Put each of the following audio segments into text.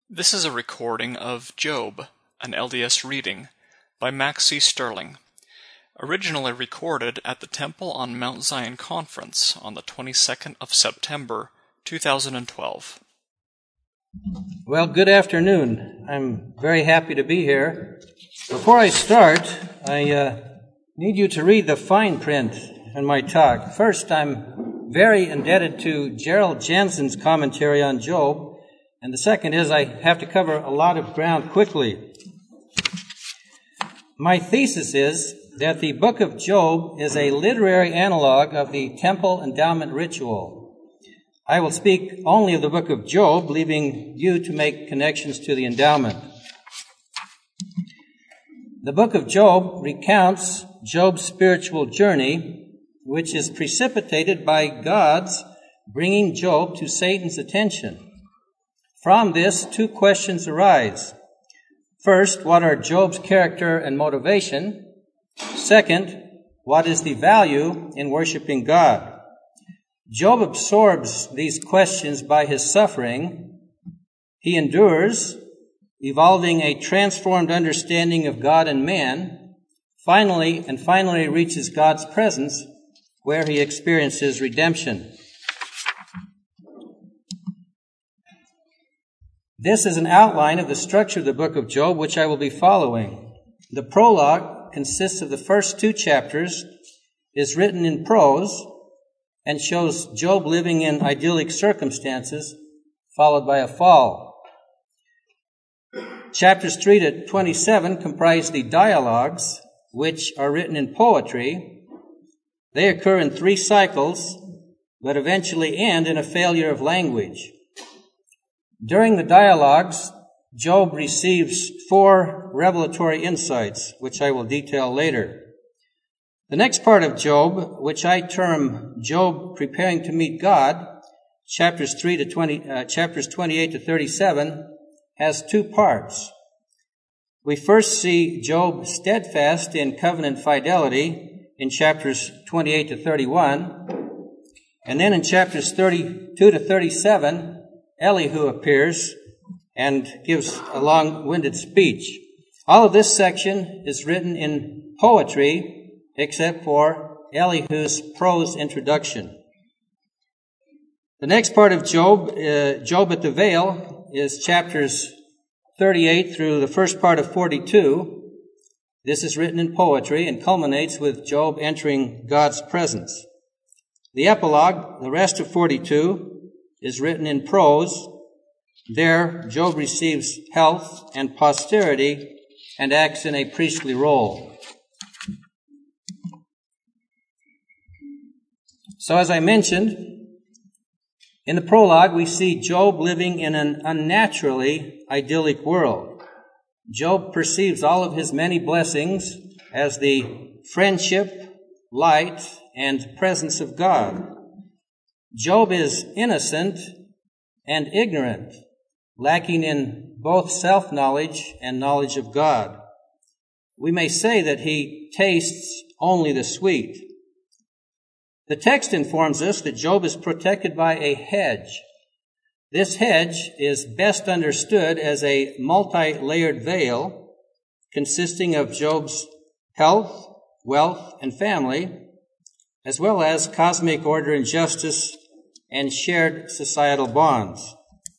This is a recording of Job, an LDS reading, by Max C. Sterling, originally recorded at the Temple on Mount Zion Conference on the 22nd of September, 2012. Well, good afternoon. I'm very happy to be here. Before I start, I need you to read the fine print in my talk. First, I'm very indebted to Gerald Jensen's commentary on Job. And the second is I have to cover a lot of ground quickly. My thesis is that the book of Job is a literary analog of the temple endowment ritual. I will speak only of the book of Job, leaving you to make connections to the endowment. The book of Job recounts Job's spiritual journey, which is precipitated by God's bringing Job to Satan's attention. From this, two questions arise. First, what are Job's character and motivation? Second, what is the value in worshiping God? Job absorbs these questions by his suffering. He endures, evolving a transformed understanding of God and man, finally reaches God's presence, where he experiences redemption. This is an outline of the structure of the book of Job, which I will be following. The prologue consists of the first two chapters, is written in prose, and shows Job living in idyllic circumstances, followed by a fall. Chapters 3 to 27 comprise the dialogues, which are written in poetry. They occur in three cycles, but eventually end in a failure of language. During the dialogues, Job receives 4 revelatory insights, which I will detail later. The next part of Job, which I term Job preparing to meet God, chapters 28 to 37, has 2 parts. We first see Job steadfast in covenant fidelity in chapters 28 to 31, and then in chapters 32 to 37, Elihu appears and gives a long-winded speech. All of this section is written in poetry, except for Elihu's prose introduction. The next part of Job, Job at the Vale, is chapters 38 through the first part of 42. This is written in poetry and culminates with Job entering God's presence. The epilogue, the rest of 42, is written in prose. There, Job receives health and posterity and acts in a priestly role. So as I mentioned, in the prologue, we see Job living in an unnaturally idyllic world. Job perceives all of his many blessings as the friendship, light, and presence of God. Job is innocent and ignorant, lacking in both self-knowledge and knowledge of God. We may say that he tastes only the sweet. The text informs us that Job is protected by a hedge. This hedge is best understood as a multi-layered veil consisting of Job's health, wealth, and family, as well as cosmic order and justice and shared societal bonds.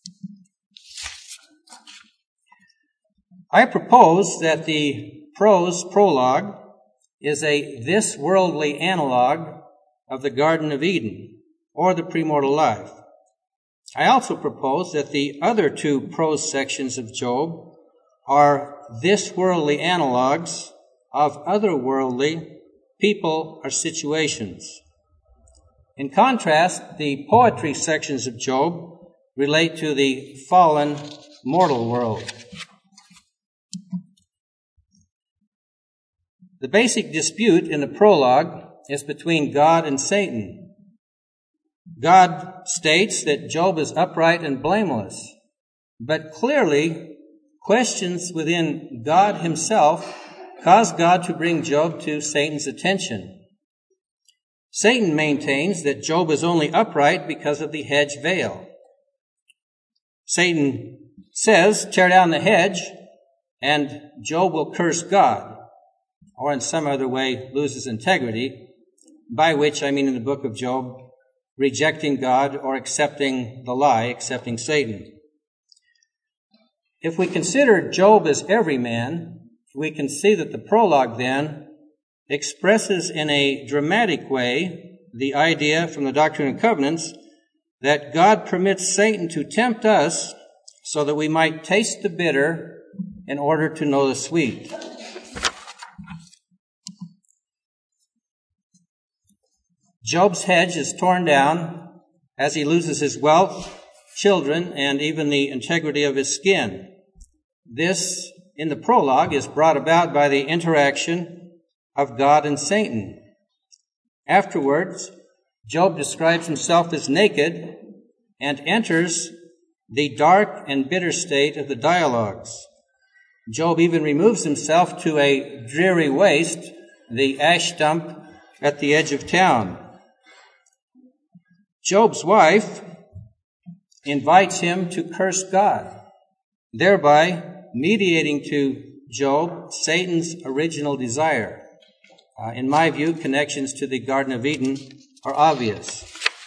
I propose that the prose prologue is a this-worldly analog of the Garden of Eden, or the premortal life. I also propose that the other 2 prose sections of Job are this-worldly analogs of otherworldly people or situations. In contrast, the poetry sections of Job relate to the fallen mortal world. The basic dispute in the prologue is between God and Satan. God states that Job is upright and blameless, but clearly questions within God himself cause God to bring Job to Satan's attention. Satan maintains that Job is only upright because of the hedge veil. Satan says, tear down the hedge, and Job will curse God, or in some other way lose his integrity, by which I mean in the book of Job, rejecting God or accepting the lie, accepting Satan. If we consider Job as every man, we can see that the prologue then expresses in a dramatic way the idea from the Doctrine and Covenants that God permits Satan to tempt us so that we might taste the bitter in order to know the sweet. Job's hedge is torn down as he loses his wealth, children, and even the integrity of his skin. This, in the prologue, is brought about by the interaction of God and Satan. Afterwards, Job describes himself as naked and enters the dark and bitter state of the dialogues. Job even removes himself to a dreary waste, the ash dump at the edge of town. Job's wife invites him to curse God, thereby mediating to Job Satan's original desire. In my view, connections to the Garden of Eden are obvious.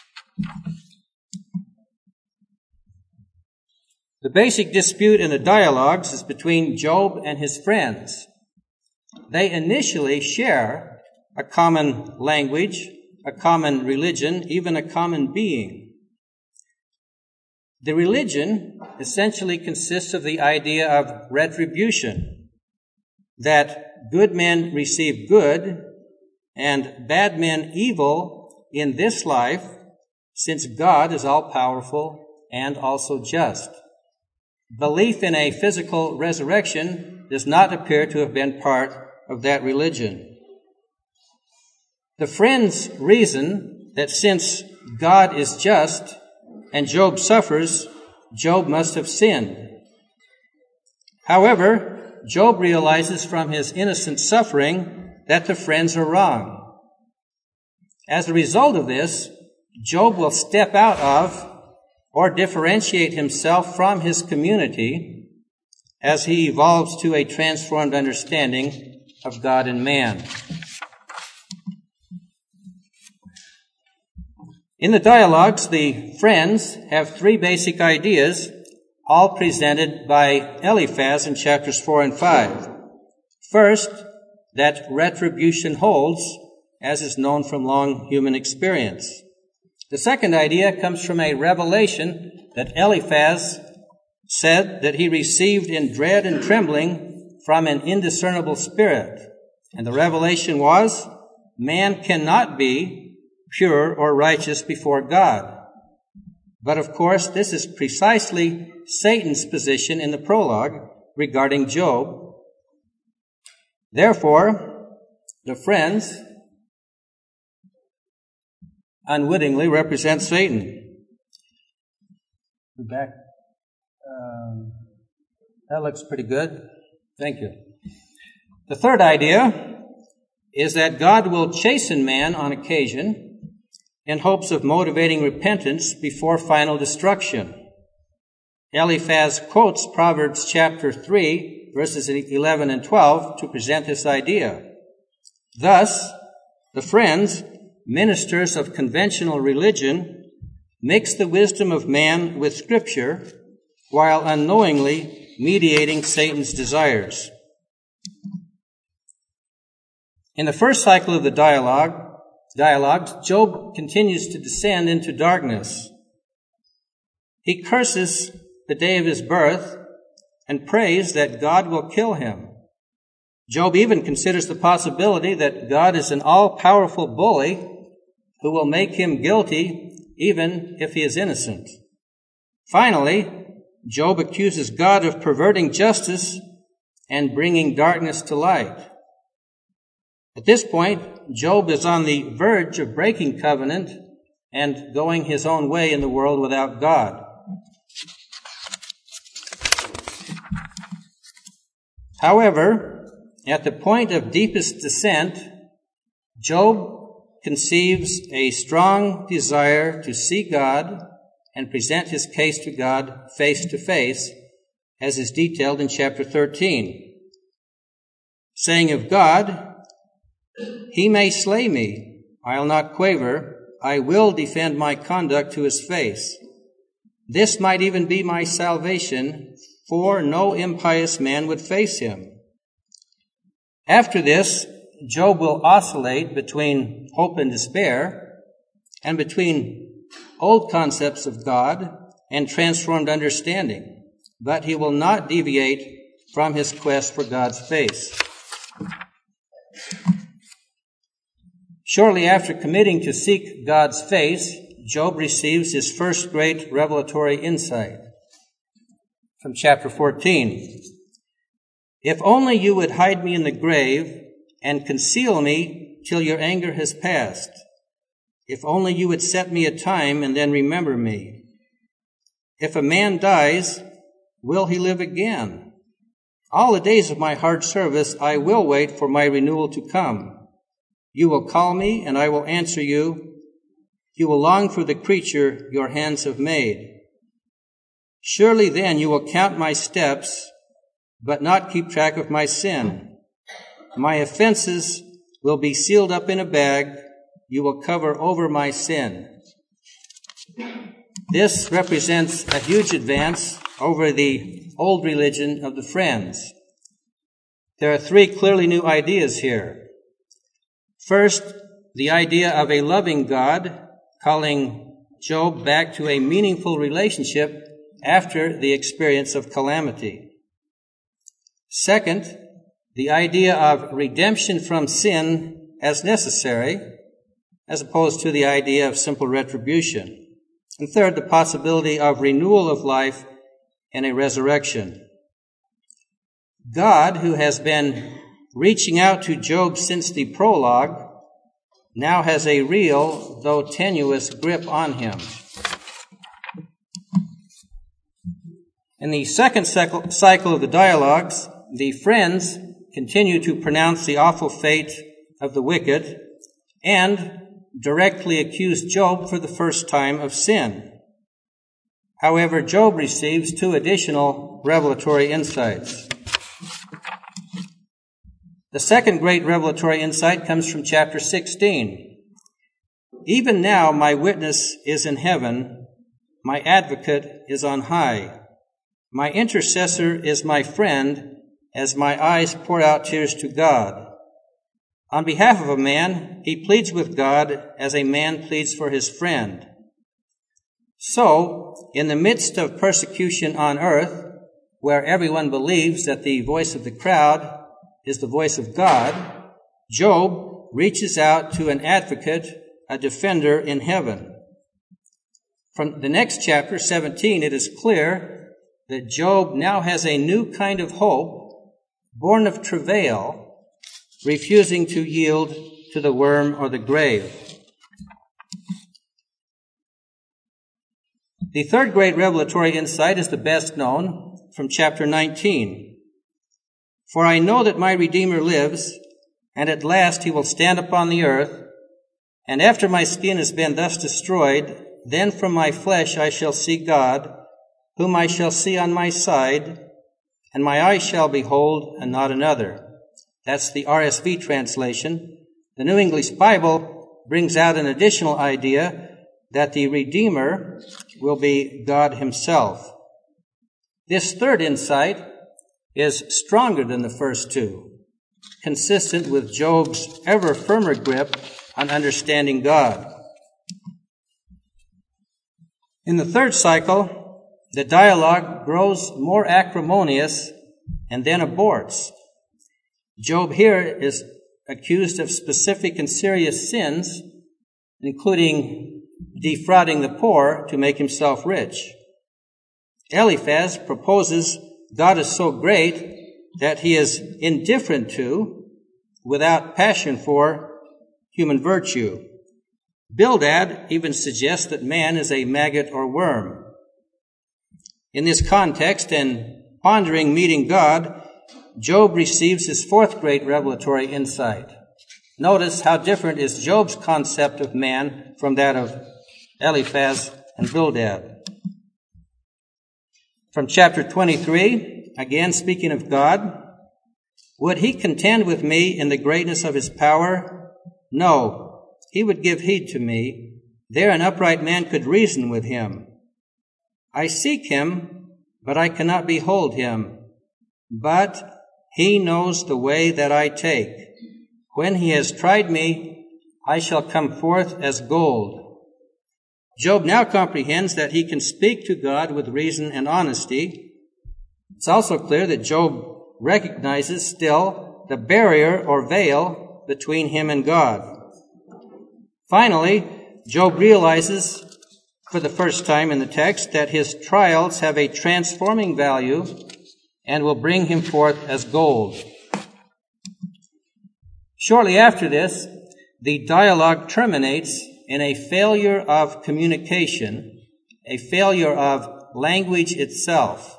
The basic dispute in the dialogues is between Job and his friends. They initially share a common language, a common religion, even a common being. The religion essentially consists of the idea of retribution, that good men receive good and bad men evil in this life, since God is all-powerful and also just. Belief in a physical resurrection does not appear to have been part of that religion. The friends reason that since God is just and Job suffers, Job must have sinned. However, Job realizes from his innocent suffering that the friends are wrong. As a result of this, Job will step out of or differentiate himself from his community as he evolves to a transformed understanding of God and man. In the dialogues, the friends have three basic ideas, all presented by Eliphaz in chapters 4 and 5. First, that retribution holds, as is known from long human experience. The second idea comes from a revelation that Eliphaz said that he received in dread and trembling from an indiscernible spirit. And the revelation was, man cannot be pure or righteous before God. But of course, this is precisely Satan's position in the prologue regarding Job. Therefore, the friends unwittingly represent Satan. Back. That looks pretty good. Thank you. The third idea is that God will chasten man on occasion in hopes of motivating repentance before final destruction. Eliphaz quotes Proverbs chapter 3, verses 11 and 12 to present this idea. Thus, the friends, ministers of conventional religion, mix the wisdom of man with Scripture while unknowingly mediating Satan's desires. In the first cycle of the dialogues, Job continues to descend into darkness. He curses the day of his birth and prays that God will kill him. Job even considers the possibility that God is an all-powerful bully who will make him guilty even if he is innocent. Finally, Job accuses God of perverting justice and bringing darkness to light. At this point, Job is on the verge of breaking covenant and going his own way in the world without God. However, at the point of deepest descent, Job conceives a strong desire to see God and present his case to God face to face, as is detailed in chapter 13, saying of God, "He may slay me, I'll not quaver, I will defend my conduct to his face. This might even be my salvation, for no impious man would face him." After this, Job will oscillate between hope and despair, and between old concepts of God and transformed understanding, but he will not deviate from his quest for God's face. Shortly after committing to seek God's face, Job receives his first great revelatory insight. From chapter 14, "If only you would hide me in the grave and conceal me till your anger has passed. If only you would set me a time and then remember me. If a man dies, will he live again? All the days of my hard service I will wait for my renewal to come. You will call me, and I will answer you. You will long for the creature your hands have made. Surely then you will count my steps, but not keep track of my sin. My offenses will be sealed up in a bag. You will cover over my sin." This represents a huge advance over the old religion of the Friends. There are three clearly new ideas here. First, the idea of a loving God calling Job back to a meaningful relationship after the experience of calamity. Second, the idea of redemption from sin as necessary, as opposed to the idea of simple retribution. And third, the possibility of renewal of life and a resurrection. God, who has been reaching out to Job since the prologue, now has a real, though tenuous, grip on him. In the second cycle of the dialogues, the Friends continue to pronounce the awful fate of the wicked and directly accuse Job for the first time of sin. However, Job receives two additional revelatory insights. The second great revelatory insight comes from chapter 16. "Even now my witness is in heaven, my advocate is on high. My intercessor is my friend, as my eyes pour out tears to God. On behalf of a man, he pleads with God as a man pleads for his friend. So, in the midst of persecution on earth, where everyone believes that the voice of the crowd is the voice of God, Job reaches out to an advocate, a defender in heaven." From the next chapter, 17, it is clear that Job now has a new kind of hope, born of travail, refusing to yield to the worm or the grave. The third great revelatory insight is the best known, from chapter 19. "For I know that my Redeemer lives, and at last he will stand upon the earth, and after my skin has been thus destroyed, then from my flesh I shall see God, whom I shall see on my side, and my eyes shall behold, and not another." That's the RSV translation. The New English Bible brings out an additional idea that the Redeemer will be God himself. This third insight is stronger than the first two, consistent with Job's ever firmer grip on understanding God. In the third cycle, the dialogue grows more acrimonious and then aborts. Job here is accused of specific and serious sins, including defrauding the poor to make himself rich. Eliphaz proposes God is so great that he is indifferent to, without passion for, human virtue. Bildad even suggests that man is a maggot or worm. In this context, and pondering meeting God, Job receives his fourth great revelatory insight. Notice how different is Job's concept of man from that of Eliphaz and Bildad. From chapter 23, again speaking of God, would he contend with me in the greatness of his power? No, he would give heed to me. There an upright man could reason with him. I seek him, but I cannot behold him. But he knows the way that I take. When he has tried me, I shall come forth as gold. Job now comprehends that he can speak to God with reason and honesty. It's also clear that Job recognizes still the barrier or veil between him and God. Finally, Job realizes for the first time in the text that his trials have a transforming value and will bring him forth as gold. Shortly after this, the dialogue terminates in a failure of communication, a failure of language itself.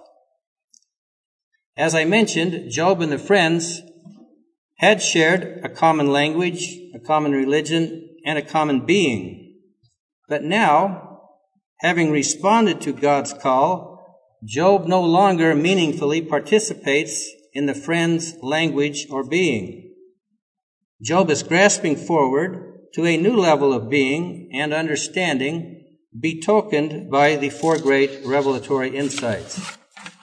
As I mentioned, Job and the friends had shared a common language, a common religion, and a common being. But now, having responded to God's call, Job no longer meaningfully participates in the friends' language or being. Job is grasping forward to a new level of being and understanding betokened by the four great revelatory insights.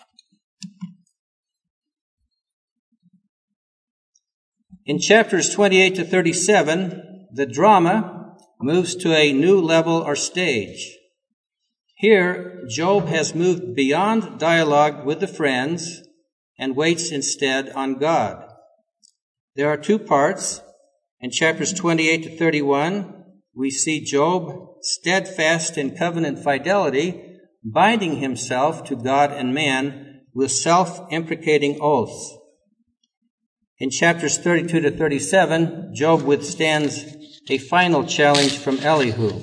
In chapters 28 to 37, the drama moves to a new level or stage. Here, Job has moved beyond dialogue with the friends and waits instead on God. There are two parts. In chapters 28 to 31, we see Job steadfast in covenant fidelity, binding himself to God and man with self-imprecating oaths. In chapters 32 to 37, Job withstands a final challenge from Elihu.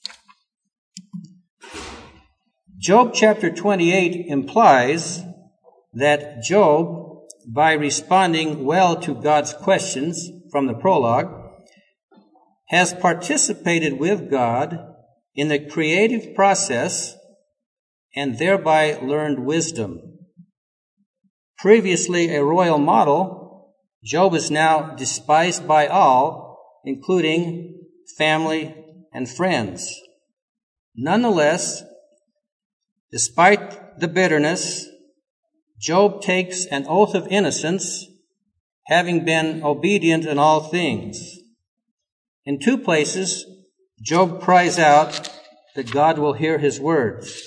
Job chapter 28 implies that Job, by responding well to God's questions from the prologue, has participated with God in the creative process and thereby learned wisdom. Previously a royal model, Job is now despised by all, including family and friends. Nonetheless, despite the bitterness, Job takes an oath of innocence, having been obedient in all things. In two places, Job cries out that God will hear his words.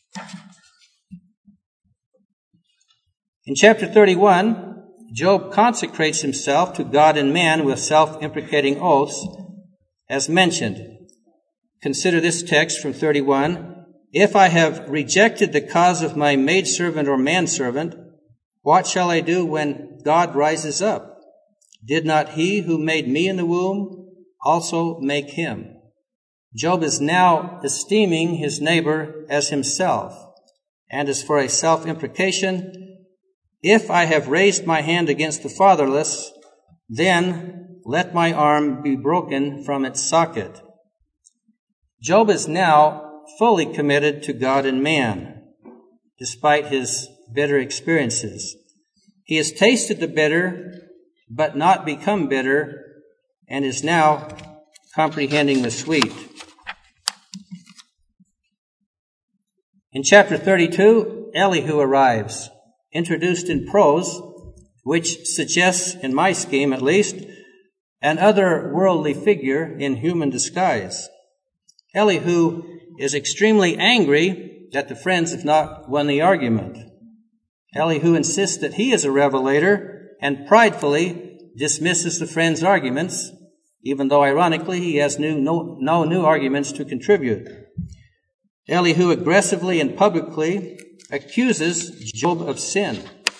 In chapter 31, Job consecrates himself to God and man with self-imprecating oaths, as mentioned. Consider this text from 31. If I have rejected the cause of my maidservant or manservant, what shall I do when God rises up? Did not he who made me in the womb also make him? Job is now esteeming his neighbor as himself. And as for a self-imprecation, if I have raised my hand against the fatherless, then let my arm be broken from its socket. Job is now fully committed to God and man, despite his bitter experiences. He has tasted the bitter, but not become bitter, and is now comprehending the sweet. In chapter 32, Elihu arrives, introduced in prose, which suggests, in my scheme at least, an otherworldly figure in human disguise. Elihu is extremely angry that the friends have not won the argument. Elihu insists that he is a revelator and pridefully dismisses the friends' arguments, even though ironically he has no new arguments to contribute. Elihu aggressively and publicly accuses Job of sin.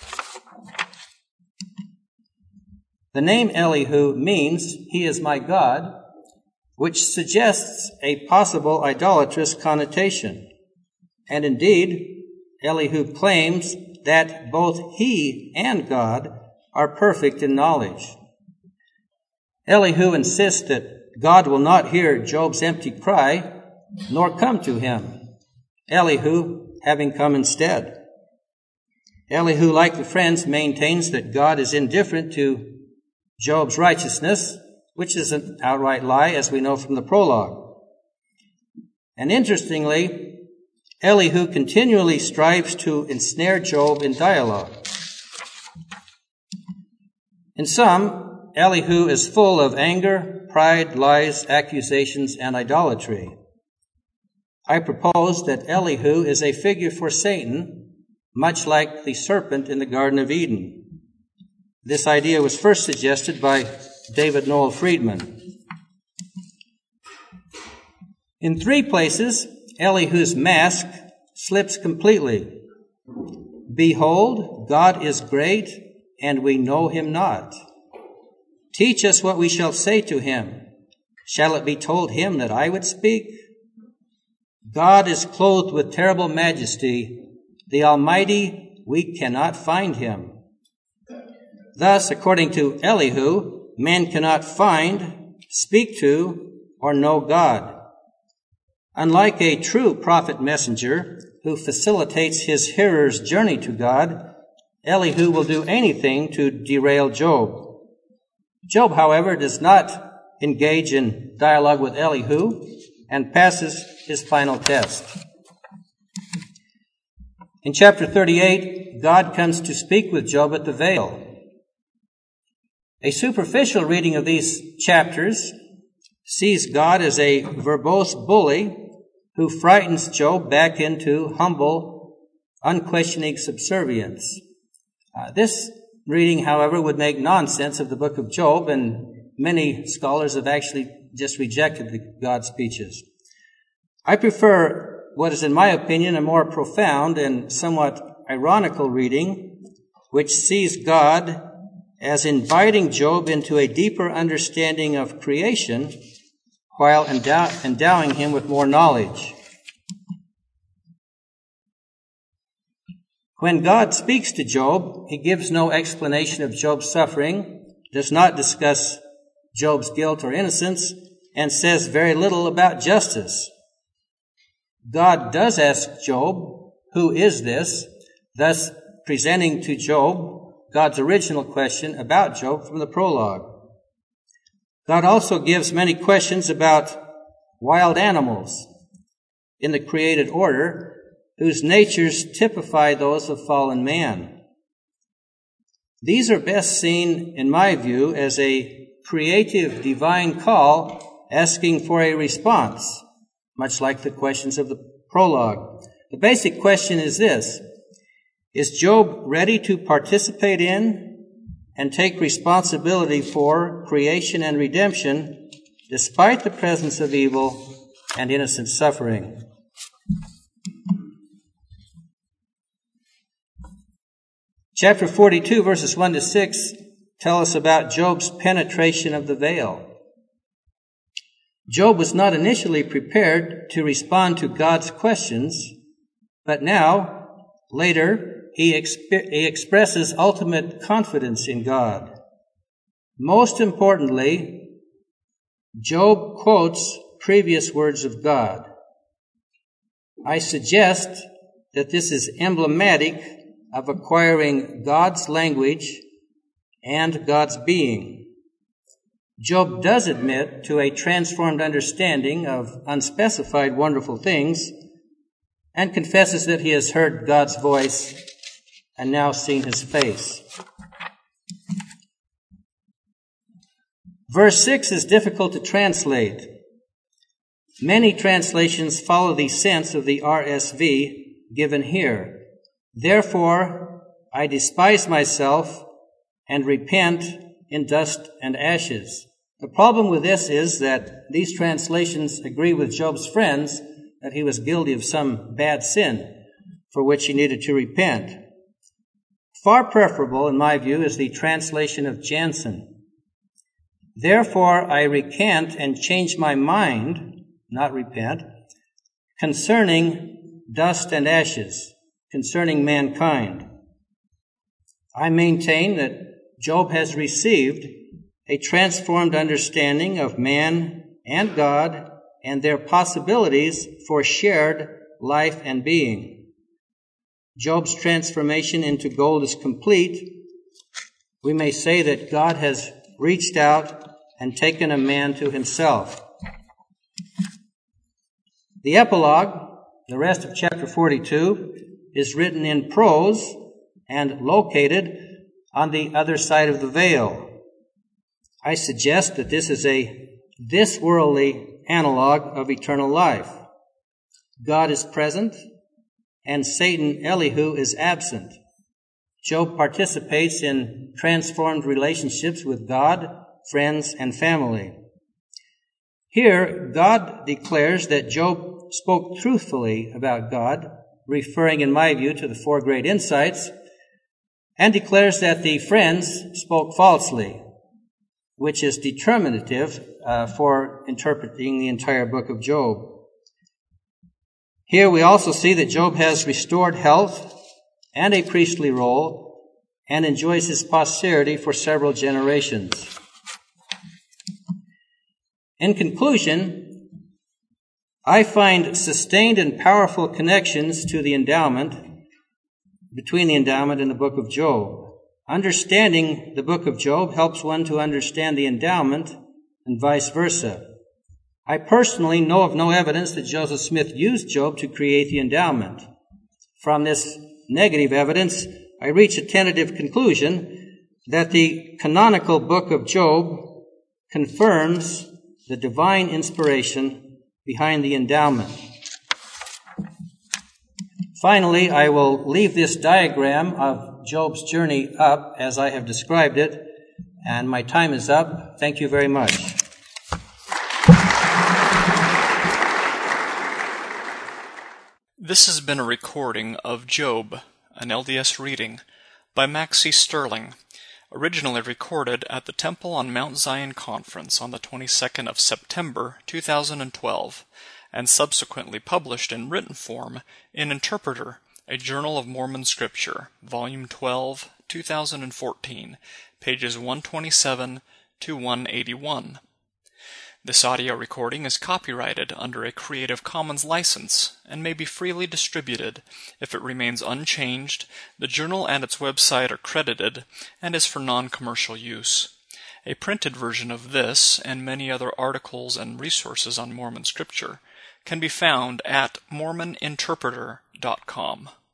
The name Elihu means, "He is my God," which suggests a possible idolatrous connotation. And indeed, Elihu claims that both he and God are perfect in knowledge. Elihu insists that God will not hear Job's empty cry, nor come to him, Elihu having come instead. Elihu, like the friends, maintains that God is indifferent to Job's righteousness, which is an outright lie, as we know from the prologue. And interestingly, Elihu continually strives to ensnare Job in dialogue. In sum, Elihu is full of anger, pride, lies, accusations, and idolatry. I propose that Elihu is a figure for Satan, much like the serpent in the Garden of Eden. This idea was first suggested by David Noel Friedman. In 3 places, Elihu's mask slips completely. Behold, God is great, and we know him not. Teach us what we shall say to him. Shall it be told him that I would speak? God is clothed with terrible majesty. The Almighty, we cannot find him. Thus, according to Elihu, man cannot find, speak to, or know God. Unlike a true prophet messenger who facilitates his hearer's journey to God, Elihu will do anything to derail Job. Job, however, does not engage in dialogue with Elihu and passes his final test. In chapter 38, God comes to speak with Job at the Vale. A superficial reading of these chapters sees God as a verbose bully who frightens Job back into humble, unquestioning subservience. This reading, however, would make nonsense of the book of Job, and many scholars have actually just rejected the God speeches. I prefer what is, in my opinion, a more profound and somewhat ironical reading, which sees God as inviting Job into a deeper understanding of creation while endowing him with more knowledge. When God speaks to Job, he gives no explanation of Job's suffering, does not discuss Job's guilt or innocence, and says very little about justice. God does ask Job, who is this? Thus presenting to Job God's original question about Job from the prologue. God also gives many questions about wild animals in the created order, whose natures typify those of fallen man. These are best seen, in my view, as a creative divine call asking for a response, much like the questions of the prologue. The basic question is this: is Job ready to participate in and take responsibility for creation and redemption despite the presence of evil and innocent suffering? Chapter 42, verses 1 to 6, tell us about Job's penetration of the veil. Job was not initially prepared to respond to God's questions, but now, later, he expresses ultimate confidence in God. Most importantly, Job quotes previous words of God. I suggest that this is emblematic of acquiring God's language and God's being. Job does admit to a transformed understanding of unspecified wonderful things and confesses that he has heard God's voice and now seen his face. Verse 6 is difficult to translate. Many translations follow the sense of the RSV given here. Therefore, I despise myself and repent in dust and ashes. The problem with this is that these translations agree with Job's friends that he was guilty of some bad sin for which he needed to repent. Far preferable, in my view, is the translation of Jansen. Therefore, I recant and change my mind, not repent, concerning dust and ashes, concerning mankind. I maintain that Job has received a transformed understanding of man and God and their possibilities for shared life and being. Job's transformation into gold is complete, we may say that God has reached out and taken a man to himself. The epilogue, the rest of chapter 42, is written in prose and located on the other side of the veil. I suggest that this is a this-worldly analog of eternal life. God is present, and Satan, Elihu, is absent. Job participates in transformed relationships with God, friends, and family. Here, God declares that Job spoke truthfully about God, referring, in my view, to the four great insights, and declares that the friends spoke falsely, which is determinative for interpreting the entire book of Job. Here we also see that Job has restored health and a priestly role and enjoys his posterity for several generations. In conclusion, I find sustained and powerful connections to the endowment, between the endowment and the book of Job. Understanding the book of Job helps one to understand the endowment and vice versa. I personally know of no evidence that Joseph Smith used Job to create the endowment. From this negative evidence, I reach a tentative conclusion that the canonical book of Job confirms the divine inspiration behind the endowment. Finally, I will leave this diagram of Job's journey up as I have described it, and my time is up. Thank you very much. This has been a recording of Job, an LDS reading, by Max C. Sterling, originally recorded at the Temple on Mount Zion Conference on the 22nd of September 2012, and subsequently published in written form in Interpreter, a Journal of Mormon Scripture, Volume 12, 2014, pages 127 to 181. This audio recording is copyrighted under a Creative Commons license and may be freely distributed. If it remains unchanged, the journal and its website are credited and is for non-commercial use. A printed version of this and many other articles and resources on Mormon Scripture can be found at mormoninterpreter.com.